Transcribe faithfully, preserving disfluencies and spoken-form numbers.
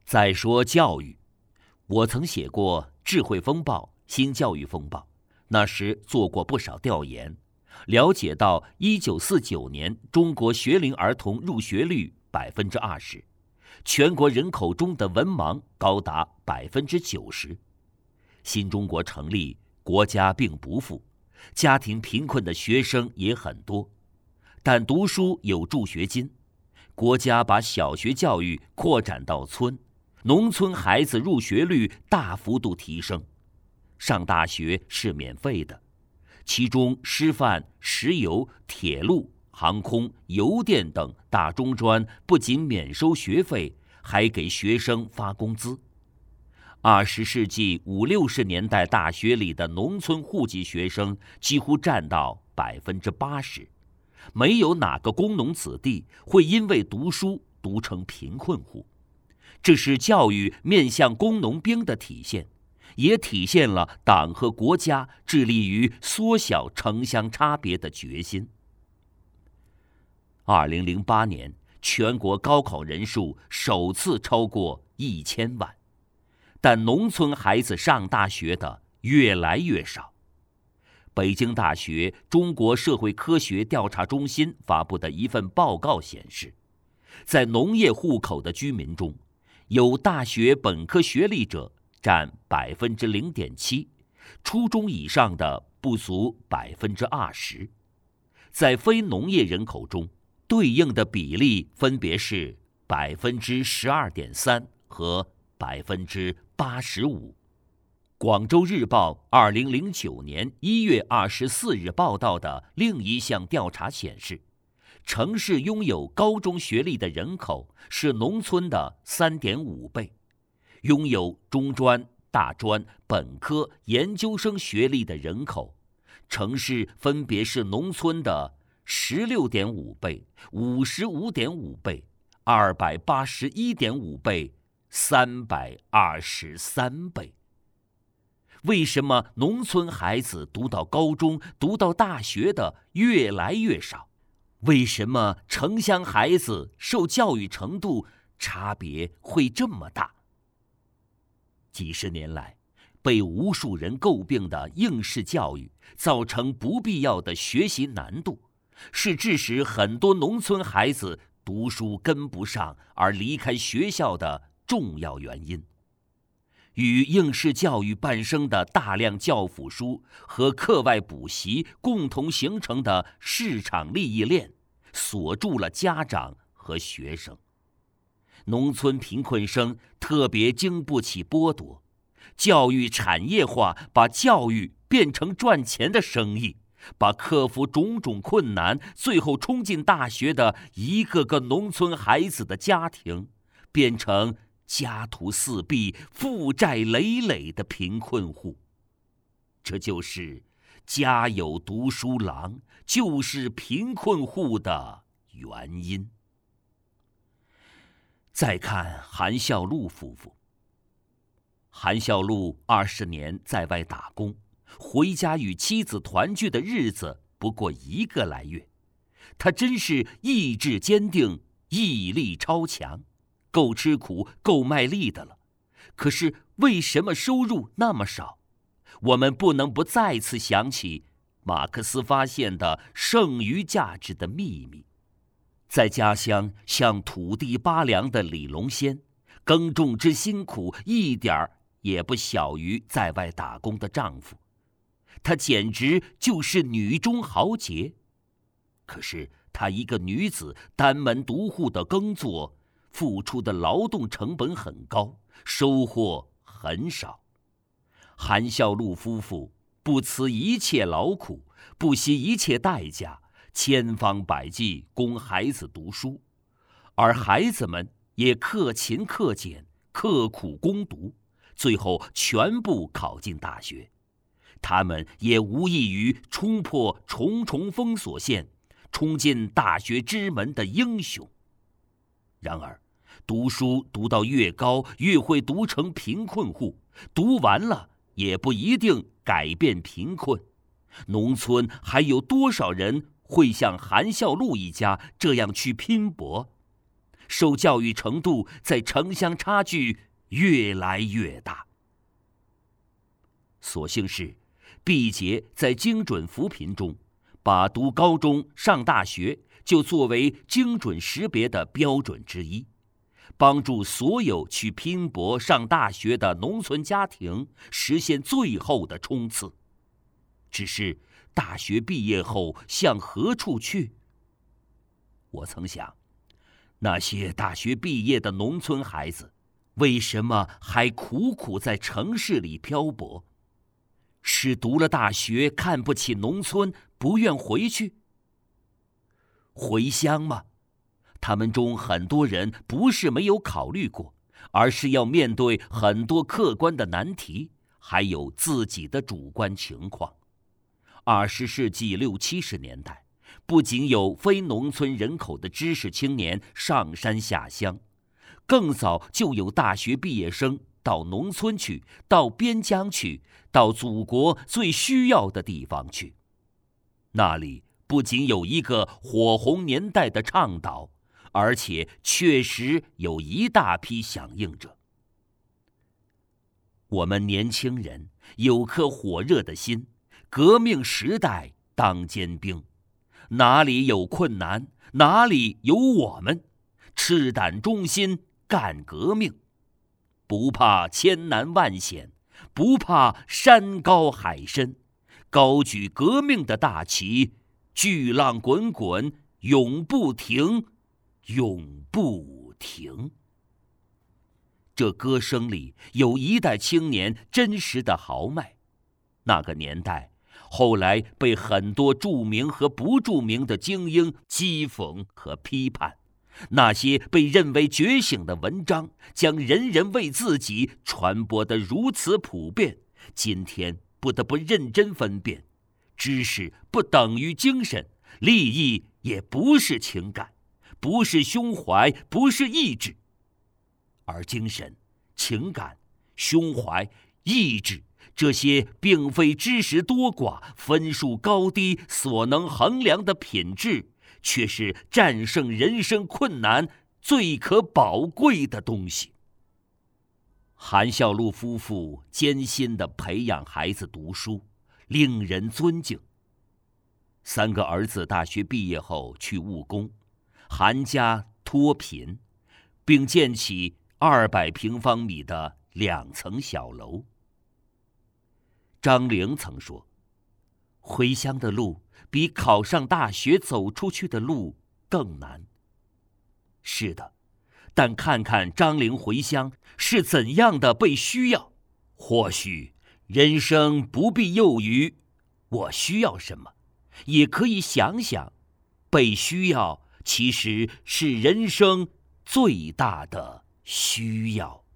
再说教育，我曾写过《智慧风暴》《新教育风暴》，那时做过不少调研，了解到一九四九年中国学龄儿童入学率百分之二十，全国人口中的文盲高达百分之九十。新中国成立，国家并不富，家庭贫困的学生也很多，但读书有助学金，国家把小学教育扩展到村，农村孩子入学率大幅度提升，上大学是免费的，其中师范、石油、铁路、航空、邮电等大中专不仅免收学费，还给学生发工资。二十世纪五六十年代大学里的农村户籍学生几乎占到百分之八十，没有哪个工农子弟会因为读书读成贫困户。这是教育面向工农兵的体现，也体现了党和国家致力于缩小城乡差别的决心。二零零八年，全国高考人数首次超过一千万，但农村孩子上大学的越来越少。北京大学中国社会科学调查中心发布的一份报告显示，在农业户口的居民中，有大学本科学历者占百分之零点七，初中以上的不足百分之二十。在非农业人口中，对应的比例分别是百分之十二点三和百分之八十五。广州日报二零零九年一月二十四日报道的另一项调查显示，城市拥有高中学历的人口是农村的 三点五倍，拥有中专、大专、本科、研究生学历的人口，城市分别是农村的 十六点五倍、五十五点五倍、二百八十一点五倍、三百二十三倍。为什么农村孩子读到高中、读到大学的越来越少？为什么城乡孩子受教育程度差别会这么大？几十年来，被无数人诟病的应试教育造成不必要的学习难度，是致使很多农村孩子读书跟不上而离开学校的重要原因。与应试教育伴生的大量教辅书和课外补习共同形成的市场利益链，锁住了家长和学生。农村贫困生特别经不起剥夺，教育产业化把教育变成赚钱的生意，把克服种种困难最后冲进大学的一个个农村孩子的家庭变成家徒四壁、负债累累的贫困户。这就是家有读书郎，就是贫困户的原因。再看韩孝祿夫妇。韩孝祿二十年在外打工，回家与妻子团聚的日子不过一个来月，他真是意志坚定，毅力超强，够吃苦够卖力的了。可是为什么收入那么少？我们不能不再次想起马克思发现的剩余价值的秘密。在家乡像土地八良的李龙仙，耕种之辛苦一点儿也不小于在外打工的丈夫，她简直就是女中豪杰。可是她一个女子单门独户的耕作，付出的劳动成本很高，收获很少。韩孝祿夫妇不辞一切劳苦，不惜一切代价，千方百计供孩子读书，而孩子们也克勤克俭，刻苦攻读，最后全部考进大学。他们也无异于冲破重重封锁线，冲进大学之门的英雄。然而，读书读到越高，越会读成贫困户，读完了也不一定改变贫困。农村还有多少人会像韩孝祿一家这样去拼搏？ 受教育程度在城乡差距越来越大。所幸是，毕节在精准扶贫中，把读高中、上大学就作为精准识别的标准之一，帮助所有去拼搏上大学的农村家庭实现最后的冲刺。只是大学毕业后向何处去？我曾想，那些大学毕业的农村孩子，为什么还苦苦在城市里漂泊？是读了大学看不起农村，不愿回去？回乡吗？他们中很多人不是没有考虑过，而是要面对很多客观的难题，还有自己的主观情况。二十世纪六七十年代，不仅有非农村人口的知识青年上山下乡，更早就有大学毕业生到农村去，到边疆去，到祖国最需要的地方去。那里不仅有一个火红年代的倡导，而且确实有一大批响应者。我们年轻人有颗火热的心，革命时代当坚兵，哪里有困难，哪里有我们，赤胆忠心干革命，不怕千难万险，不怕山高海深，高举革命的大旗，巨浪滚滚，永不停，永不停。这歌声里有一代青年真实的豪迈。那个年代后来被很多著名和不著名的精英讥讽和批判，那些被认为觉醒的文章，将人人为自己传播得如此普遍，今天不得不认真分辨，知识不等于精神，利益也不是情感，不是胸怀，不是意志。而精神、情感、胸怀、意志，这些并非知识多寡、分数高低所能衡量的品质，却是战胜人生困难最可宝贵的东西。韩孝祿夫妇艰辛地培养孩子读书，令人尊敬。三个儿子大学毕业后去务工，韩家脱贫，并建起二百平方米的两层小楼。张陵曾说，回乡的路比考上大学走出去的路更难。是的，但看看张陵回乡是怎样的被需要，或许人生不必囿于我需要什么，也可以想想，被需要其实是人生最大的需要。